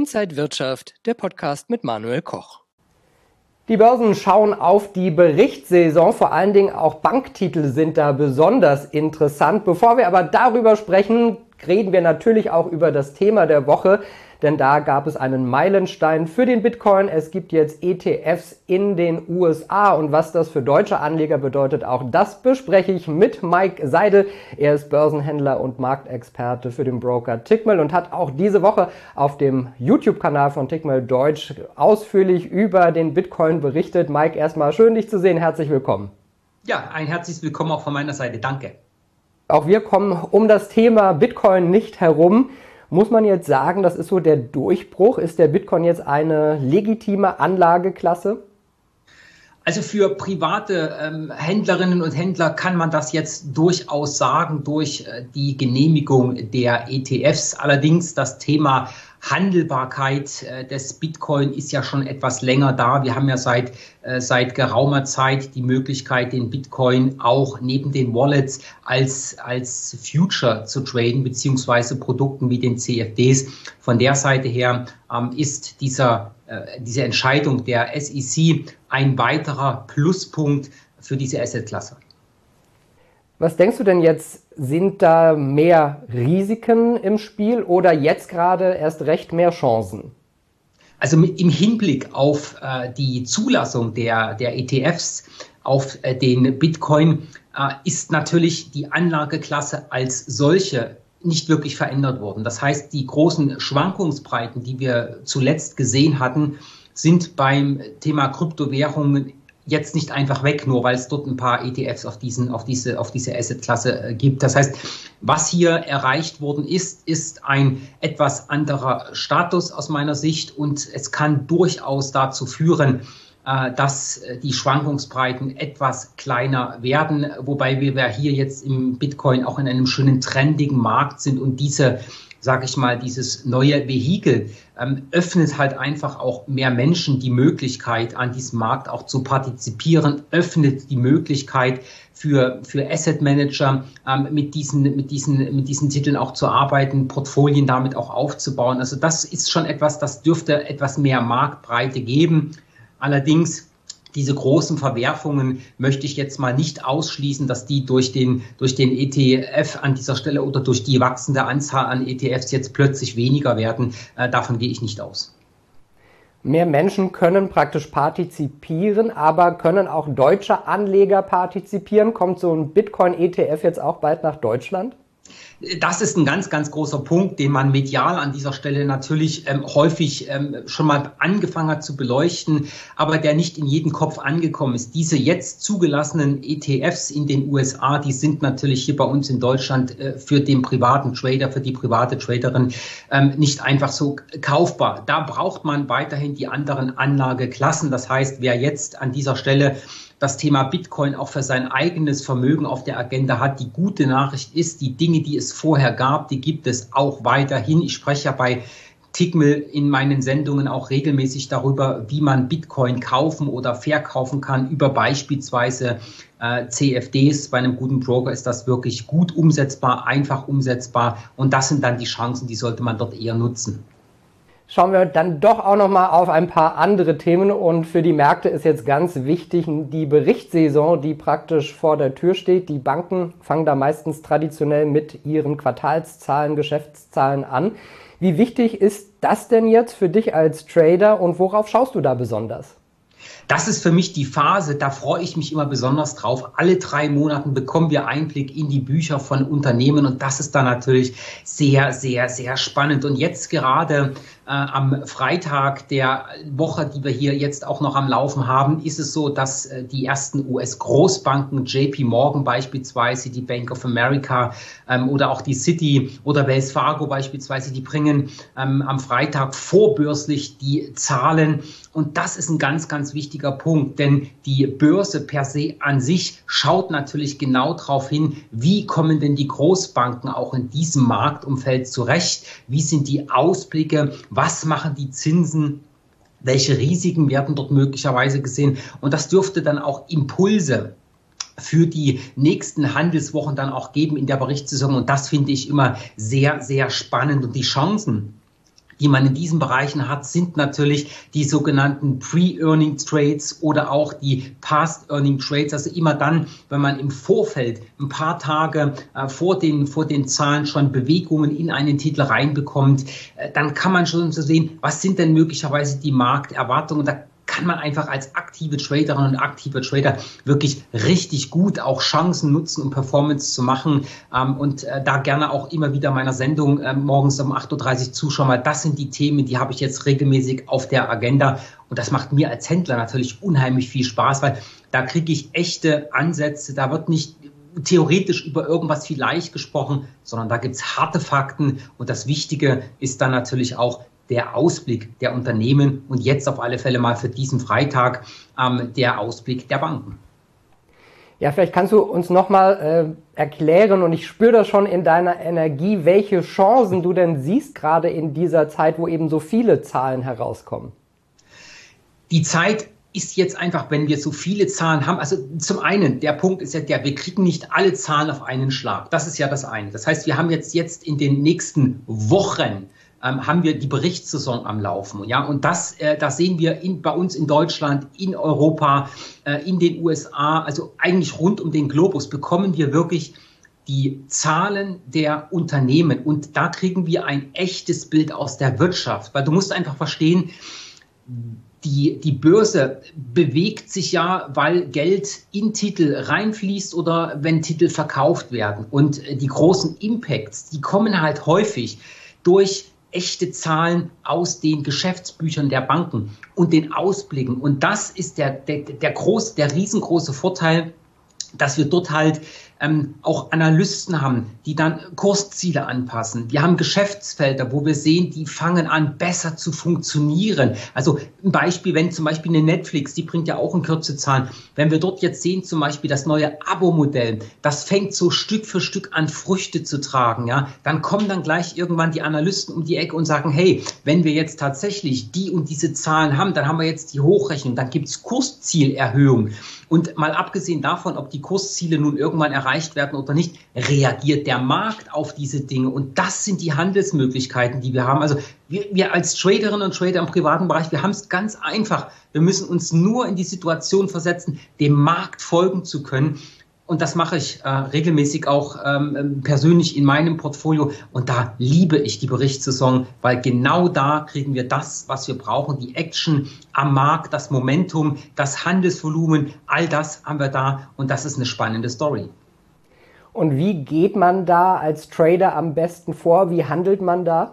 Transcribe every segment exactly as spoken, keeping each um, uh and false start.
Inside Wirtschaft, der Podcast mit Manuel Koch. Die Börsen schauen auf die Berichtssaison, vor allen Dingen auch Banktitel sind da besonders interessant. Bevor wir aber darüber sprechen, reden wir natürlich auch über das Thema der Woche, denn da gab es einen Meilenstein für den Bitcoin. Es gibt jetzt E T Fs in den U S A und was das für deutsche Anleger bedeutet, auch das bespreche ich mit Mike Seidel. Er ist Börsenhändler und Marktexperte für den Broker Tickmill und hat auch diese Woche auf dem YouTube-Kanal von Tickmill Deutsch ausführlich über den Bitcoin berichtet. Mike, erstmal schön, dich zu sehen. Herzlich willkommen. Ja, ein herzliches Willkommen auch von meiner Seite. Danke. Auch wir kommen um das Thema Bitcoin nicht herum. Muss man jetzt sagen, das ist so der Durchbruch? Ist der Bitcoin jetzt eine legitime Anlageklasse? Also für private ähm, Händlerinnen und Händler kann man das jetzt durchaus sagen durch äh, die Genehmigung der E T Fs. Allerdings das Thema Handelbarkeit äh, des Bitcoin ist ja schon etwas länger da. Wir haben ja seit, äh, seit geraumer Zeit die Möglichkeit, den Bitcoin auch neben den Wallets als, als Future zu traden, beziehungsweise Produkten wie den C F Ds. Von der Seite her ähm, ist dieser, äh, diese Entscheidung der S E C ein weiterer Pluspunkt für diese Assetklasse. Was denkst du denn jetzt, sind da mehr Risiken im Spiel oder jetzt gerade erst recht mehr Chancen? Also im Hinblick auf äh, die Zulassung der, der E T Fs auf äh, den Bitcoin äh, ist natürlich die Anlageklasse als solche nicht wirklich verändert worden. Das heißt, die großen Schwankungsbreiten, die wir zuletzt gesehen hatten, sind beim Thema Kryptowährungen jetzt nicht einfach weg, nur weil es dort ein paar E T Fs auf diesen, auf diese, auf diese Assetklasse äh, gibt. Das heißt, was hier erreicht worden ist, ist ein etwas anderer Status aus meiner Sicht und es kann durchaus dazu führen, äh, dass die Schwankungsbreiten etwas kleiner werden, wobei wir hier jetzt im Bitcoin auch in einem schönen trendigen Markt sind und diese sage ich mal, dieses neue Vehikel ähm, öffnet halt einfach auch mehr Menschen die Möglichkeit, an diesem Markt auch zu partizipieren, öffnet die Möglichkeit für, für Asset Manager ähm, mit diesen, mit diesen, mit diesen Titeln auch zu arbeiten, Portfolien damit auch aufzubauen. Also das ist schon etwas, das dürfte etwas mehr Marktbreite geben. Allerdings diese großen Verwerfungen möchte ich jetzt mal nicht ausschließen, dass die durch den, durch den E T F an dieser Stelle oder durch die wachsende Anzahl an E T Fs jetzt plötzlich weniger werden. Äh, davon gehe ich nicht aus. Mehr Menschen können praktisch partizipieren, aber können auch deutsche Anleger partizipieren? Kommt so ein Bitcoin-E T F jetzt auch bald nach Deutschland? Das ist ein ganz, ganz großer Punkt, den man medial an dieser Stelle natürlich ähm, häufig ähm, schon mal angefangen hat zu beleuchten, aber der nicht in jedem Kopf angekommen ist. Diese jetzt zugelassenen E T Fs in den U S A, die sind natürlich hier bei uns in Deutschland äh, für den privaten Trader, für die private Traderin ähm, nicht einfach so kaufbar. Da braucht man weiterhin die anderen Anlageklassen. Das heißt, wer jetzt an dieser Stelle das Thema Bitcoin auch für sein eigenes Vermögen auf der Agenda hat. Die gute Nachricht ist, die Dinge, die es vorher gab, die gibt es auch weiterhin. Ich spreche ja bei Tickmill in meinen Sendungen auch regelmäßig darüber, wie man Bitcoin kaufen oder verkaufen kann, über beispielsweise äh, C F Ds. Bei einem guten Broker ist das wirklich gut umsetzbar, einfach umsetzbar und das sind dann die Chancen, die sollte man dort eher nutzen. Schauen wir dann doch auch noch mal auf ein paar andere Themen und für die Märkte ist jetzt ganz wichtig die Berichtssaison, die praktisch vor der Tür steht. Die Banken fangen da meistens traditionell mit ihren Quartalszahlen, Geschäftszahlen an. Wie wichtig ist das denn jetzt für dich als Trader und worauf schaust du da besonders? Das ist für mich die Phase, da freue ich mich immer besonders drauf. Alle drei Monate bekommen wir Einblick in die Bücher von Unternehmen und das ist dann natürlich sehr, sehr, sehr spannend. Und jetzt gerade äh, am Freitag der Woche, die wir hier jetzt auch noch am Laufen haben, ist es so, dass äh, die ersten U S-Großbanken, J P Morgan beispielsweise, die Bank of America ähm, oder auch die Citi oder Wells Fargo beispielsweise, die bringen ähm, am Freitag vorbörslich die Zahlen. Und das ist ein ganz, ganz wichtiger Punkt, denn die Börse per se an sich schaut natürlich genau darauf hin, wie kommen denn die Großbanken auch in diesem Marktumfeld zurecht, wie sind die Ausblicke, was machen die Zinsen, welche Risiken werden dort möglicherweise gesehen und das dürfte dann auch Impulse für die nächsten Handelswochen dann auch geben in der Berichtssaison und das finde ich immer sehr, sehr spannend und die Chancen, die man in diesen Bereichen hat, sind natürlich die sogenannten Pre-Earning Trades oder auch die Past-Earning Trades. Also immer dann, wenn man im Vorfeld ein paar Tage äh, vor den, vor den Zahlen schon Bewegungen in einen Titel reinbekommt, äh, dann kann man schon so sehen, was sind denn möglicherweise die Markterwartungen. Da kann man einfach als aktive Traderin und aktive Trader wirklich richtig gut auch Chancen nutzen, um Performance zu machen. Ähm, und äh, da gerne auch immer wieder meiner Sendung äh, morgens um acht Uhr dreißig zuschauen, weil das sind die Themen, die habe ich jetzt regelmäßig auf der Agenda. Und das macht mir als Händler natürlich unheimlich viel Spaß, weil da kriege ich echte Ansätze. Da wird nicht theoretisch über irgendwas vielleicht gesprochen, sondern da gibt es harte Fakten. Und das Wichtige ist dann natürlich auch der Ausblick der Unternehmen und jetzt auf alle Fälle mal für diesen Freitag ähm, der Ausblick der Banken. Ja, vielleicht kannst du uns nochmal äh, erklären, und ich spüre das schon in deiner Energie, welche Chancen du denn siehst, gerade in dieser Zeit, wo eben so viele Zahlen herauskommen. Die Zeit ist jetzt einfach, wenn wir so viele Zahlen haben, also zum einen, der Punkt ist ja der, wir kriegen nicht alle Zahlen auf einen Schlag. Das ist ja das eine. Das heißt, wir haben jetzt, jetzt in den nächsten Wochen Ähm, haben wir die Berichtssaison am Laufen. Ja? Und das, äh, das sehen wir in, bei uns in Deutschland, in Europa, äh, in den U S A, also eigentlich rund um den Globus bekommen wir wirklich die Zahlen der Unternehmen. Und da kriegen wir ein echtes Bild aus der Wirtschaft. Weil du musst einfach verstehen, die, die Börse bewegt sich ja, weil Geld in Titel reinfließt oder wenn Titel verkauft werden. Und die großen Impacts, die kommen halt häufig durch echte Zahlen aus den Geschäftsbüchern der Banken und den Ausblicken. Und das ist der, der, der, groß, der riesengroße Vorteil, dass wir dort halt ähm, auch Analysten haben, die dann Kursziele anpassen. Wir haben Geschäftsfelder, wo wir sehen, die fangen an, besser zu funktionieren. Also ein Beispiel, wenn zum Beispiel eine Netflix, die bringt ja auch in Kürze Zahlen, wenn wir dort jetzt sehen, zum Beispiel das neue Abo-Modell, das fängt so Stück für Stück an, Früchte zu tragen, ja, dann kommen dann gleich irgendwann die Analysten um die Ecke und sagen, hey, wenn wir jetzt tatsächlich die und diese Zahlen haben, dann haben wir jetzt die Hochrechnung, dann gibt es Kurszielerhöhungen. Und mal abgesehen davon, ob die Kursziele nun irgendwann erreicht werden oder nicht, reagiert der Markt auf diese Dinge. Und das sind die Handelsmöglichkeiten, die wir haben. Also wir, wir als Traderinnen und Trader im privaten Bereich, wir haben es ganz einfach. Wir müssen uns nur in die Situation versetzen, dem Markt folgen zu können. Und das mache ich äh, regelmäßig auch ähm, persönlich in meinem Portfolio. Und da liebe ich die Berichtssaison, weil genau da kriegen wir das, was wir brauchen. Die Action am Markt, das Momentum, das Handelsvolumen, all das haben wir da. Und das ist eine spannende Story. Und wie geht man da als Trader am besten vor? Wie handelt man da?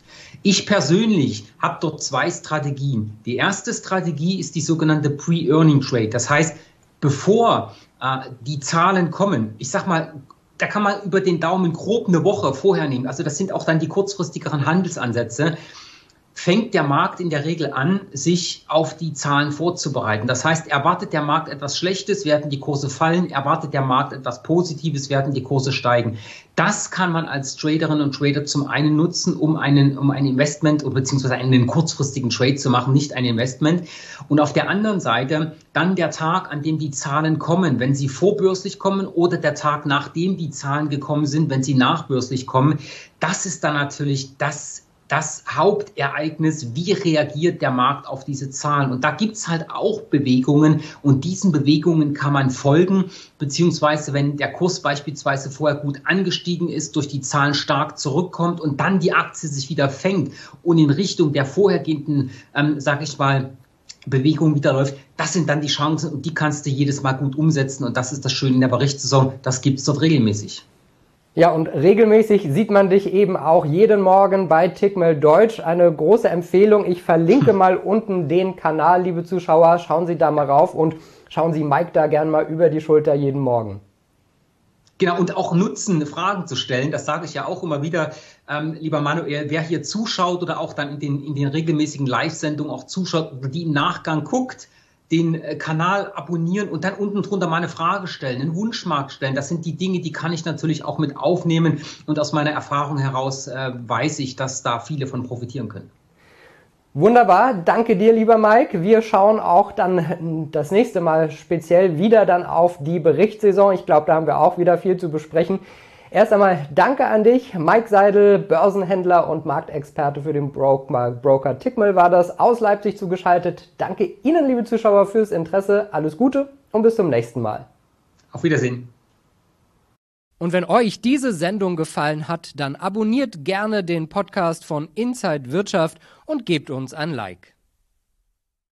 Ich persönlich habe dort zwei Strategien. Die erste Strategie ist die sogenannte Pre-Earning Trade. Das heißt, bevor äh, die Zahlen kommen, ich sag mal, da kann man über den Daumen grob eine Woche vorher nehmen. Also das sind auch dann die kurzfristigeren Handelsansätze. Fängt der Markt in der Regel an, sich auf die Zahlen vorzubereiten. Das heißt, erwartet der Markt etwas Schlechtes, werden die Kurse fallen, erwartet der Markt etwas Positives, werden die Kurse steigen. Das kann man als Traderin und Trader zum einen nutzen, um einen, um ein Investment oder beziehungsweise einen kurzfristigen Trade zu machen, nicht ein Investment. Und auf der anderen Seite dann der Tag, an dem die Zahlen kommen, wenn sie vorbörslich kommen, oder der Tag, nachdem die Zahlen gekommen sind, wenn sie nachbörslich kommen. Das ist dann natürlich das das Hauptereignis, wie reagiert der Markt auf diese Zahlen. Und da gibt's halt auch Bewegungen und diesen Bewegungen kann man folgen, beziehungsweise wenn der Kurs beispielsweise vorher gut angestiegen ist, durch die Zahlen stark zurückkommt und dann die Aktie sich wieder fängt und in Richtung der vorhergehenden, ähm, sag ich mal, Bewegung wieder läuft, das sind dann die Chancen und die kannst du jedes Mal gut umsetzen und das ist das Schöne in der Berichtssaison, das gibt's dort regelmäßig. Ja, und regelmäßig sieht man dich eben auch jeden Morgen bei Tickmill Deutsch. Eine große Empfehlung. Ich verlinke mal unten den Kanal, liebe Zuschauer. Schauen Sie da mal rauf und schauen Sie Mike da gern mal über die Schulter jeden Morgen. Genau, und auch nutzen, Fragen zu stellen. Das sage ich ja auch immer wieder, ähm, lieber Manuel, wer hier zuschaut oder auch dann in den, in den regelmäßigen Live-Sendungen auch zuschaut oder die im Nachgang guckt, den Kanal abonnieren und dann unten drunter mal eine Frage stellen, einen Wunschmarkt stellen. Das sind die Dinge, die kann ich natürlich auch mit aufnehmen. Und aus meiner Erfahrung heraus äh, weiß ich, dass da viele von profitieren können. Wunderbar, danke dir, lieber Mike. Wir schauen auch dann das nächste Mal speziell wieder dann auf die Berichtssaison. Ich glaube, da haben wir auch wieder viel zu besprechen. Erst einmal danke an dich, Mike Seidel, Börsenhändler und Marktexperte für den Broker, Broker Tickmill war das, aus Leipzig zugeschaltet. Danke Ihnen, liebe Zuschauer, fürs Interesse. Alles Gute und bis zum nächsten Mal. Auf Wiedersehen. Und wenn euch diese Sendung gefallen hat, dann abonniert gerne den Podcast von Inside Wirtschaft und gebt uns ein Like.